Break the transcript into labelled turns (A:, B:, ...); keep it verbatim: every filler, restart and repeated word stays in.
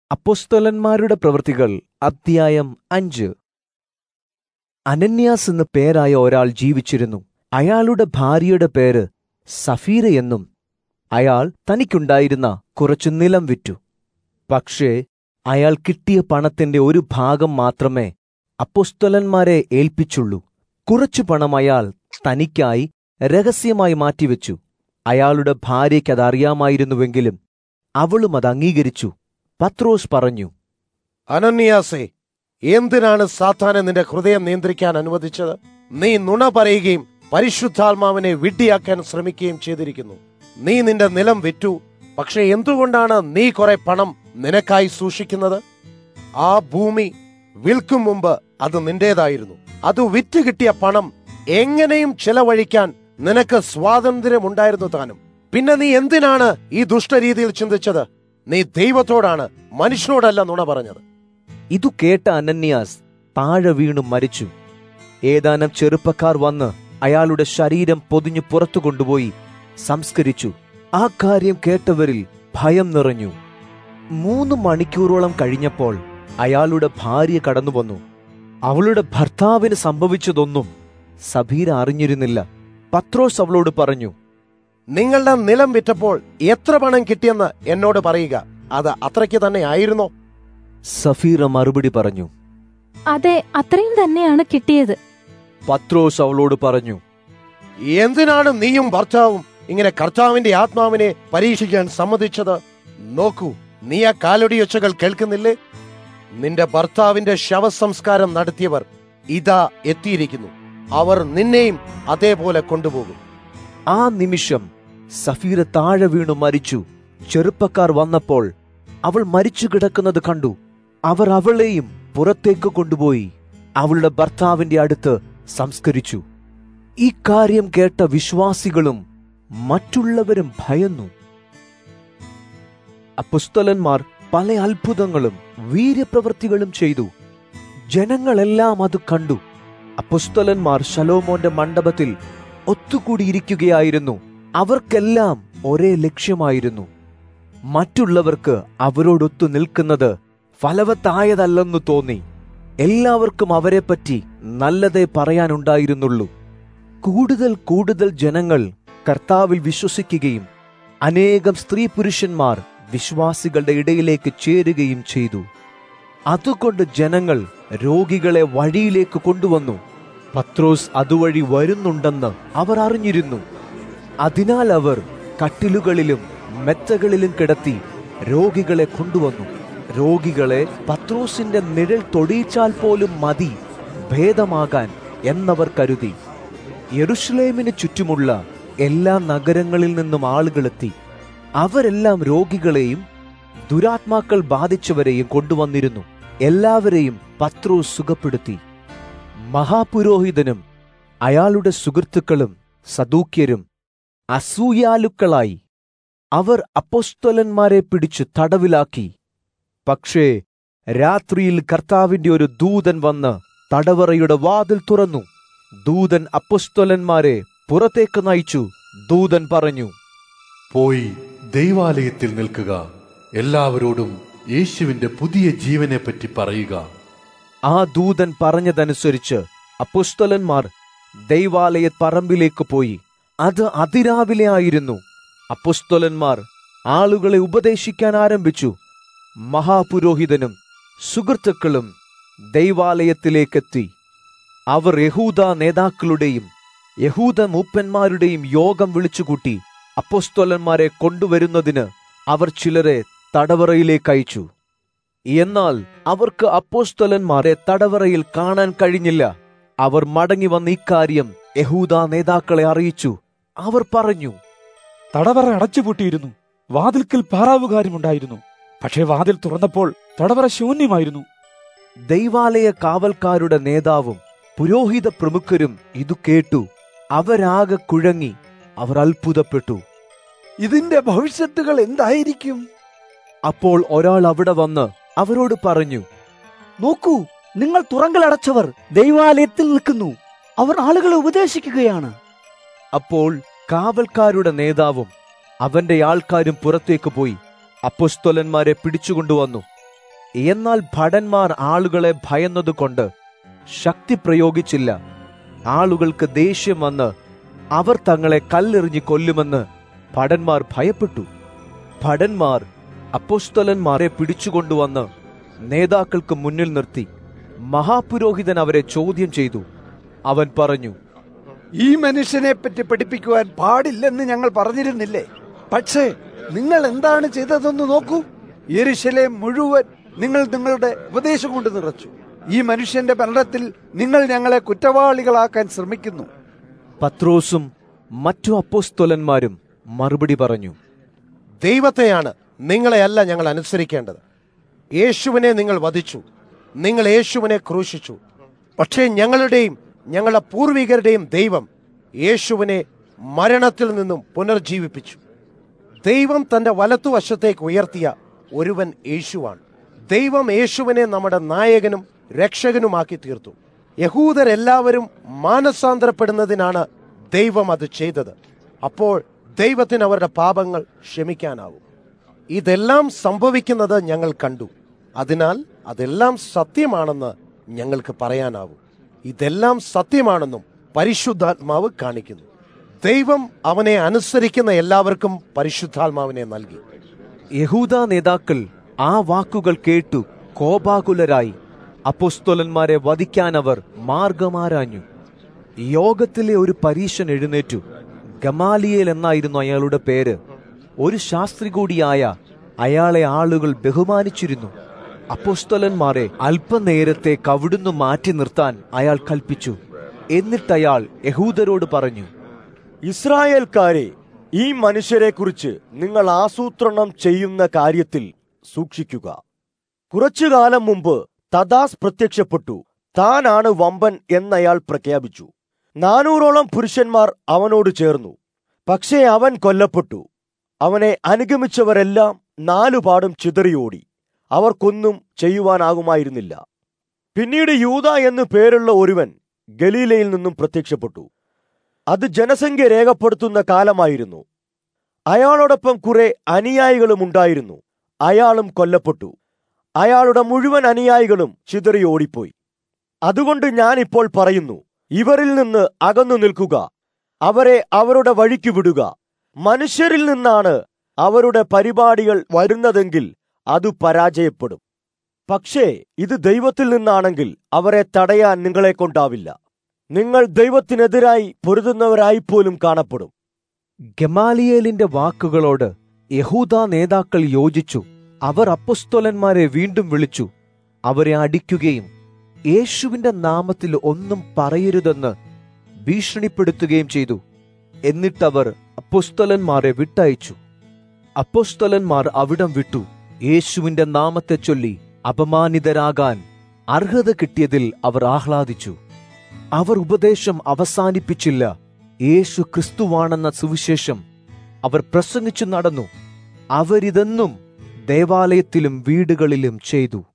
A: അപ്പൊസ്തലന്മാരുടെ പ്രവൃത്തികൾ അധ്യായം അഞ്ച്. അനന്യാസ് എന്ന് പേരായ ഒരാൾ ജീവിച്ചിരുന്നു. അയാളുടെ ഭാര്യയുടെ പേര് സഫീര എന്നും. അയാൾ തനിക്കുണ്ടായിരുന്ന കുറച്ചു നിലം വിറ്റു. പക്ഷേ അയാൾ കിട്ടിയ പണത്തിന്റെ ഒരു ഭാഗം മാത്രമേ അപ്പൊസ്തലന്മാരെ ഏൽപ്പിച്ചുള്ളൂ. കുറച്ചു പണം അയാൾ തനിക്കായി രഹസ്യമായി മാറ്റിവെച്ചു. അയാളുടെ ഭാര്യയ്ക്ക് അതറിയാമായിരുന്നുവെങ്കിലും അവളും അത് അംഗീകരിച്ചു. പത്രോസ് പറഞ്ഞു,
B: അനന്യാസേ, എന്തിനാണ് സാത്താനെ നിന്റെ ഹൃദയം നിയന്ത്രിക്കാൻ അനുവദിച്ചത്? നീ നുണ പറയുകയും പരിശുദ്ധാത്മാവിനെ വിഡ്ഢിയാക്കാൻ ശ്രമിക്കുകയും ചെയ്തിരിക്കുന്നു. നീ നിന്റെ നിലം വിറ്റു. പക്ഷെ എന്തുകൊണ്ടാണ് നീ കുറെ പണം നിനക്കായി സൂക്ഷിക്കുന്നത്? ആ ഭൂമി വിൽക്കും മുമ്പ് അത് നിന്റേതായിരുന്നു. അത് വിറ്റ് കിട്ടിയ പണം എങ്ങനെയും ചെലവഴിക്കാൻ നിനക്ക് സ്വാതന്ത്ര്യമുണ്ടായിരുന്നു താനും. പിന്നെ നീ എന്തിനാണ് ഈ ദുഷ്ടരീതിയിൽ ചിന്തിച്ചത്? നീ ദൈവത്തോടാണ്, മനുഷ്യനോടല്ല നുണ പറഞ്ഞത്.
A: ഇതു കേട്ട അനന്യാസ് താഴെ വീണു മരിച്ചു. ഏതാനും ചെറുപ്പക്കാർ വന്ന് അയാളുടെ ശരീരം പൊതിഞ്ഞു പുറത്തു കൊണ്ടുപോയി സംസ്കരിച്ചു. ആ കാര്യം കേട്ടവരിൽ ഭയം നിറഞ്ഞു. മൂന്ന് മണിക്കൂറോളം കഴിഞ്ഞപ്പോൾ അയാളുടെ ഭാര്യ കടന്നുവന്നു. അവളുടെ ഭർത്താവിന് സംഭവിച്ചതൊന്നും സഫീര അറിഞ്ഞിരുന്നില്ല. പത്രോസ് അവളോട് പറഞ്ഞു,
B: നിങ്ങളുടെ നിലം വിറ്റപ്പോൾ എത്ര പണം കിട്ടിയെന്ന് എന്നോട് പറയുക. അത് അത്രയ്ക്ക് തന്നെ ആയിരുന്നോ?
A: സഫീറ മറുപടി പറഞ്ഞു,
C: അതെ, അത്രയും തന്നെയാണ് കിട്ടിയത്.
A: പത്രോസ് അവളോട് പറഞ്ഞു,
B: എന്തിനാണ് നീയും ഭർത്താവും ഇങ്ങനെ കർത്താവിന്റെ ആത്മാവിനെ പരീക്ഷിക്കാൻ സമ്മതിച്ചത്? നോക്കൂ, നീ ആ കാലടിയൊച്ചകൾ കേൾക്കുന്നില്ലേ? നിന്റെ ഭർത്താവിന്റെ ശവസംസ്കാരം നടത്തിയവർ ഇതാ എത്തിയിരിക്കുന്നു. അവർ നിന്നെയും അതേപോലെ കൊണ്ടുപോകും.
A: ആ നിമിഷം സഫീര താഴെ വീണു മരിച്ചു. ചെറുപ്പക്കാർ വന്നപ്പോൾ അവൾ മരിച്ചു കിടക്കുന്നത് കണ്ടു. അവർ അവളെയും പുറത്തേക്ക് കൊണ്ടുപോയി അവളുടെ ഭർത്താവിന്റെ അടുത്ത് സംസ്കരിച്ചു. ഈ കാര്യം കേട്ട വിശ്വാസികളും മറ്റുള്ളവരും ഭയന്നു. അപ്പൊസ്തലന്മാർ പല അത്ഭുതങ്ങളും വീര്യപ്രവൃത്തികളും ചെയ്തു. ജനങ്ങളെല്ലാം അത് കണ്ടു. അപ്പൊസ്തലന്മാർ ശലോമോന്റെ മണ്ഡപത്തിൽ ഒത്തുകൂടിയിരിക്കുകയായിരുന്നു. അവർക്കെല്ലാം ഒരേ ലക്ഷ്യമായിരുന്നു. മറ്റുള്ളവർക്ക് അവരോടൊത്തു നിൽക്കുന്നത് ഫലവത്തായതല്ലെന്നു തോന്നി. എല്ലാവർക്കും അവരെപ്പറ്റി നല്ലതേ പറയാനുണ്ടായിരുന്നുള്ളൂ. കൂടുതൽ കൂടുതൽ ജനങ്ങൾ കർത്താവിൽ വിശ്വസിക്കുകയും അനേകം സ്ത്രീ പുരുഷന്മാർ വിശ്വാസികളുടെ ഇടയിലേക്ക് ചേരുകയും ചെയ്തു. അതുകൊണ്ട് ജനങ്ങൾ രോഗികളെ വഴിയിലേക്ക് കൊണ്ടുവന്നു. പത്രോസ് അതുവഴി വരുന്നുണ്ടെന്ന് അവർ അറിഞ്ഞിരുന്നു. അതിനാൽ അവർ കട്ടിലുകളിലും മെത്തകളിലും കിടത്തി രോഗികളെ കൊണ്ടുവന്നു. രോഗികളെ പത്രോസിന്റെ നിഴൽ തൊടിയിച്ചാൽ പോലും മതി ഭേദമാകാൻ എന്നവർ കരുതി. യെരുശലേമിന് ചുറ്റുമുള്ള എല്ലാ നഗരങ്ങളിൽ നിന്നും ആളുകളെത്തി. അവരെല്ലാം രോഗികളെയും ദുരാത്മാക്കൾ ബാധിച്ചവരെയും കൊണ്ടുവന്നിരുന്നു. എല്ലാവരെയും പത്രോസ് സുഖപ്പെടുത്തി. മഹാപുരോഹിതനും അയാളുടെ സുഹൃത്തുക്കളും സദൂക്യരും അസൂയാലുക്കളായി. അവർ അപ്പൊസ്തലന്മാരെ പിടിച്ചു തടവിലാക്കി. പക്ഷേ രാത്രിയിൽ കർത്താവിന്റെ ഒരു ദൂതൻ വന്ന് തടവറയുടെ വാതിൽ തുറന്നു. ദൂതൻ അപ്പൊസ്തലന്മാരെ പുറത്തേക്ക് നയിച്ചു. ദൂതൻ പറഞ്ഞു,
D: പോയി ദൈവാലയത്തിൽ നിൽക്കുക. എല്ലാവരോടും യേശുവിന്റെ പുതിയ ജീവനെ പറ്റി പറയുക.
A: ആ ദൂതൻ പറഞ്ഞതനുസരിച്ച് അപ്പൊസ്തലന്മാർ ദൈവാലയ പറമ്പിലേക്ക് പോയി. അത് അതിരാവിലെ ആയിരുന്നു. അപ്പൊസ്തലന്മാർ ആളുകളെ ഉപദേശിക്കാൻ ആരംഭിച്ചു. മഹാപുരോഹിതനും സുഹൃത്തുക്കളും ദൈവാലയത്തിലേക്കെത്തി. അവർ യഹൂദ നേതാക്കളുടെയും യഹൂദ മൂപ്പന്മാരുടെയും യോഗം വിളിച്ചുകൂട്ടി. അപ്പൊസ്തലന്മാരെ കൊണ്ടുവരുന്നതിന് അവർ ചിലരെ തടവറയിലേക്ക് അയച്ചു. എന്നാൽ അവർക്ക് അപ്പൊസ്തലന്മാരെ തടവറയിൽ കാണാൻ കഴിഞ്ഞില്ല. അവർ മടങ്ങി വന്ന ഇക്കാര്യം യഹൂദ നേതാക്കളെ അറിയിച്ചു. അവർ പറഞ്ഞു,
E: തടവറ അടച്ചുപൂട്ടിയിരുന്നു. വാതിൽക്കൽ പാറാവുകാരുമുണ്ടായിരുന്നു. പക്ഷേ വാതിൽ തുറന്നപ്പോൾ തടവറ ശൂന്യമായിരുന്നു.
A: ദൈവാലയ കാവൽക്കാരുടെ നേതാവും പുരോഹിത പ്രമുഖരും ഇതു കേട്ടു. അവരാകെ കുഴങ്ങി. അവർ അത്ഭുതപ്പെട്ടു.
F: ഇതിന്റെ ഭവിഷ്യത്തുകൾ എന്തായിരിക്കും?
A: അപ്പോൾ ഒരാൾ അവിടെ വന്ന് അവരോട് പറഞ്ഞു,
F: നോക്കൂ, നിങ്ങൾ തുറങ്കലടച്ചവർ ദൈവാലയത്തിൽ നിൽക്കുന്നു. അവർ ആളുകളെ ഉപദേശിക്കുകയാണ്.
A: അപ്പോൾ കാവൽക്കാരുടെ നേതാവും അവന്റെ ആൾക്കാരും പുറത്തേക്ക് പോയി അപ്പൊസ്തലന്മാരെ പിടിച്ചുകൊണ്ടുവന്നു. എന്നാൽ ഭടന്മാർ ആളുകളെ ഭയന്നതുകൊണ്ട് ശക്തി പ്രയോഗിച്ചില്ല. ആളുകൾക്ക് ദേഷ്യം വന്ന് അവർ തങ്ങളെ കല്ലെറിഞ്ഞ് കൊല്ലുമെന്ന് ഭടന്മാർ ഭയപ്പെട്ടു. ഭടന്മാർ അപ്പോസ്തലന്മാരെ പിടിച്ചുകൊണ്ടുവന്ന് നേതാക്കൾക്ക് മുന്നിൽ നിർത്തി. മഹാപുരോഹിതൻ അവരെ ചോദ്യം ചെയ്തു. അവൻ പറഞ്ഞു,
F: ഈ മനുഷ്യനെ പറ്റി പഠിപ്പിക്കുവാൻ പാടില്ലെന്ന് ഞങ്ങൾ പറഞ്ഞിരുന്നില്ലേ? പക്ഷേ നിങ്ങൾ എന്താണ് ചെയ്തതെന്ന് നോക്കൂ. യെരുശലേം മുഴുവൻ നിങ്ങൾ നിങ്ങളുടെ ഉപദേശം കൊണ്ട് നിറച്ചു. ഈ മനുഷ്യന്റെ മരണത്തിൽ നിങ്ങൾ ഞങ്ങളെ കുറ്റവാളികളാക്കാൻ ശ്രമിക്കുന്നു.
A: പത്രോസും മറ്റു അപ്പോസ്തലന്മാരും മറുപടി പറഞ്ഞു,
B: ദൈവത്തെയാണ്, നിങ്ങളെയല്ല ഞങ്ങൾ അനുസരിക്കേണ്ടത്. യേശുവിനെ നിങ്ങൾ വധിച്ചു, നിങ്ങൾ യേശുവിനെ ക്രൂശിച്ചു. പക്ഷേ ഞങ്ങളുടെയും ഞങ്ങളുടെ പൂർവികരുടെയും ദൈവം യേശുവിനെ മരണത്തിൽ നിന്നും പുനർജീവിപ്പിച്ചു. ദൈവം തന്റെ വലത്തുവശത്തേക്ക് ഉയർത്തിയ ഒരുവൻ യേശുവാണ്. ദൈവം യേശുവിനെ നമ്മുടെ നായകനും രക്ഷകനുമാക്കി തീർത്തു. യഹൂദരെല്ലാവരും മാനസാന്തരപ്പെടുന്നതിനാണ് ദൈവം അത് ചെയ്തത്. അപ്പോൾ ദൈവത്തിന് അവരുടെ പാപങ്ങൾ ക്ഷമിക്കാനാവും. ഇതെല്ലാം സംഭവിക്കുന്നത് ഞങ്ങൾ കണ്ടു. അതിനാൽ അതെല്ലാം സത്യമാണെന്ന് ഞങ്ങൾക്ക് പറയാനാവും. ഇതെല്ലാം സത്യമാണെന്നും പരിശുദ്ധാത്മാവ് കാണിക്കുന്നു. ദൈവം അവനെ അനുസരിക്കുന്ന എല്ലാവർക്കും പരിശുദ്ധാത്മാവിനെ നൽകി.
A: യഹൂദ നേതാക്കൾ ആ വാക്കുകൾ കേട്ടു കോപാകുലരായി. അപ്പോസ്തലന്മാരെ വധിക്കാൻ അവർ മാർഗമാരാഞ്ഞു. യോഗത്തിലെ ഒരു പരീശൻ എഴുന്നേറ്റു. ഗമാലിയേൽ എന്നായിരുന്നു അയാളുടെ പേര്. ഒരു ശാസ്ത്രി കൂടിയായ അയാളെ ആളുകൾ ബഹുമാനിച്ചിരുന്നു. അപ്പോസ്തലന്മാരെ അല്പനേരത്തെ കവിടുന്നു മാറ്റി നിർത്താൻ അയാൾ കൽപ്പിച്ചു. എന്നിട്ടയാൾ യഹൂദരോട് പറഞ്ഞു,
G: ഇസ്രായേൽക്കാരെ, ഈ മനുഷ്യരെ കുറിച്ച് നിങ്ങൾ ആസൂത്രണം ചെയ്യുന്ന കാര്യത്തിൽ സൂക്ഷിക്കുക. കുറച്ചു കാലം മുമ്പ് തദാസ് പ്രത്യക്ഷപ്പെട്ടു. താനാണ് വമ്പൻ എന്നയാൾ പ്രഖ്യാപിച്ചു. നാനൂറോളം പുരുഷന്മാർ അവനോട് ചേർന്നു. പക്ഷേ അവൻ കൊല്ലപ്പെട്ടു. അവനെ അനുഗമിച്ചവരെല്ലാം നാലുപാടും ചിതറിയോടി. അവർക്കൊന്നും ചെയ്യുവാനാകുമായിരുന്നില്ല. പിന്നീട് യൂദ എന്നു പേരുള്ള ഒരുവൻ ഗലീലയിൽ നിന്നും പ്രത്യക്ഷപ്പെട്ടു. അത് ജനസംഖ്യ രേഖപ്പെടുത്തുന്ന കാലമായിരുന്നു. അയാളോടൊപ്പം കുറെ അനുയായികളും ഉണ്ടായിരുന്നു. അയാളും കൊല്ലപ്പെട്ടു. അയാളുടെ മുഴുവൻ അനുയായികളും ചിതറി ഓടിപ്പോയി. അതുകൊണ്ട് ഞാൻ ഇപ്പോൾ പറയുന്നു, ഇവരിൽ നിന്ന് അകന്നു നിൽക്കുക, അവരെ അവരുടെ വഴിക്ക് വിടുക. മനുഷ്യരിൽ നിന്നാണ് അവരുടെ പരിപാടികൾ വരുന്നതെങ്കിൽ അത് പരാജയപ്പെടും. പക്ഷേ ഇത് ദൈവത്തിൽ നിന്നാണെങ്കിൽ അവരെ തടയാൻ നിങ്ങളെ കൊണ്ടാവില്ല. നിങ്ങൾ ദൈവത്തിനെതിരായി പൊരുതുന്നവരായി പോലും കാണപ്പെടും.
A: ഗമാലിയേലിന്റെ വാക്കുകളോട് യഹൂദ നേതാക്കൾ യോജിച്ചു. അവർ അപ്പൊസ്തലന്മാരെ വീണ്ടും വിളിച്ചു അവരെ അടിക്കുകയും യേശുവിന്റെ നാമത്തിൽ ഒന്നും പറയരുതെന്ന് ഭീഷണിപ്പെടുത്തുകയും ചെയ്തു. എന്നിട്ടവർ അപ്പൊസ്തലന്മാരെ വിട്ടയച്ചു. അപ്പൊസ്തലന്മാർ അവിടം വിട്ടു. യേശുവിന്റെ നാമത്തെ ചൊല്ലി അപമാനിതരാകാൻ അർഹത കിട്ടിയതിൽ അവർ ആഹ്ലാദിച്ചു. അവർ ഉപദേശം അവസാനിപ്പിച്ചില്ല. യേശു ക്രിസ്തുവാണെന്ന സുവിശേഷം അവർ പ്രസംഗിച്ചു നടന്നു. അവരിതെന്നും ദേവാലയത്തിലും വീടുകളിലും ചെയ്തു.